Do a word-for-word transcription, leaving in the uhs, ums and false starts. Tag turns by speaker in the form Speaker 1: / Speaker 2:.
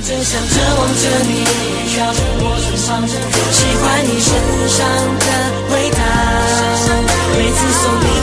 Speaker 1: 正想着望着你，靠着我身旁着，喜欢你身上的味道，每次送你